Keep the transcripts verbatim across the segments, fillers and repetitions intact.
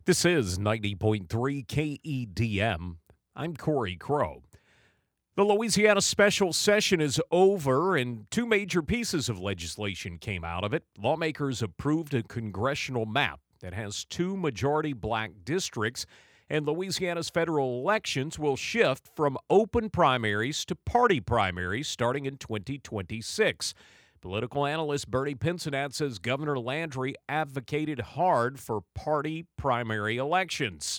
This is ninety point three K E D M. I'm Corey Crow. The Louisiana special session is over, and two major pieces of legislation came out of it. Lawmakers approved a congressional map that has two majority black districts, and Louisiana's federal elections will shift from open primaries to party primaries starting in twenty twenty-six. Political analyst Bernie Pincinat says Governor Landry advocated hard for party primary elections.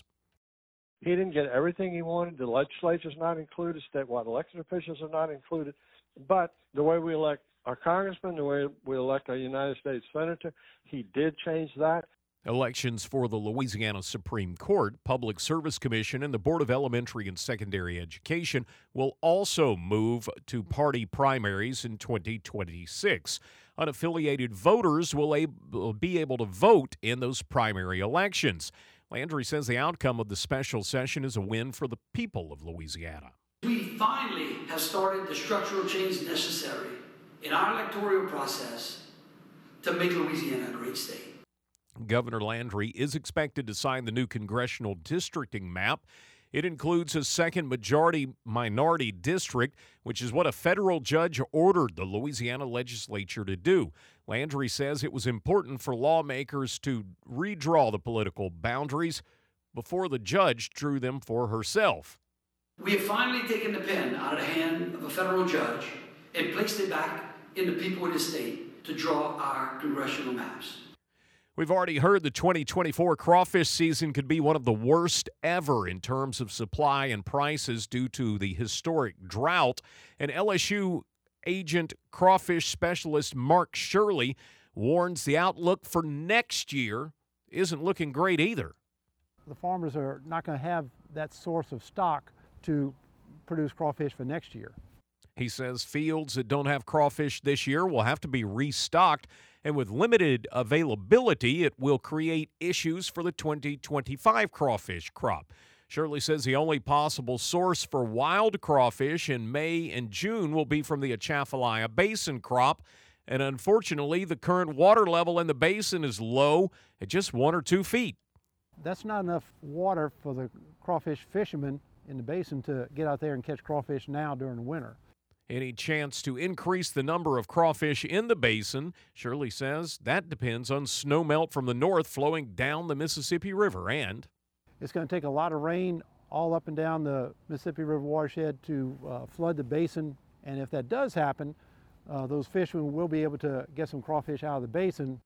He didn't get everything he wanted. The legislature's not included. Statewide elected officials are not included. But the way we elect our congressman, the way we elect our United States senator, he did change that. Elections for the Louisiana Supreme Court, Public Service Commission, and the Board of Elementary and Secondary Education will also move to party primaries in twenty twenty-six. Unaffiliated voters will ab- be able to vote in those primary elections. Landry says the outcome of the special session is a win for the people of Louisiana. We finally have started the structural change necessary in our electoral process to make Louisiana a great state. Governor Landry is expected to sign the new congressional districting map. It includes a second majority-minority district, which is what a federal judge ordered the Louisiana legislature to do. Landry says it was important for lawmakers to redraw the political boundaries before the judge drew them for herself. We have finally taken the pen out of the hand of a federal judge and placed it back in the people of this state to draw our congressional maps. We've already heard the twenty twenty-four crawfish season could be one of the worst ever in terms of supply and prices due to the historic drought. And L S U agent crawfish specialist Mark Shirley warns the outlook for next year isn't looking great either. The farmers are not going to have that source of stock to produce crawfish for next year. He says fields that don't have crawfish this year will have to be restocked, and with limited availability, it will create issues for the twenty twenty-five crawfish crop. Shirley says the only possible source for wild crawfish in May and June will be from the Atchafalaya Basin crop, and unfortunately, the current water level in the basin is low at just one or two feet. That's not enough water for the crawfish fishermen in the basin to get out there and catch crawfish now during the winter. Any chance to increase the number of crawfish in the basin, Shirley says that depends on snowmelt from the north flowing down the Mississippi River. And it's going to take a lot of rain all up and down the Mississippi River watershed to uh, flood the basin. And if that does happen, uh, those fishermen will be able to get some crawfish out of the basin.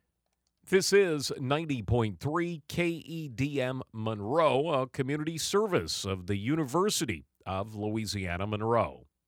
This is ninety point three K E D M Monroe, a community service of the University of Louisiana Monroe.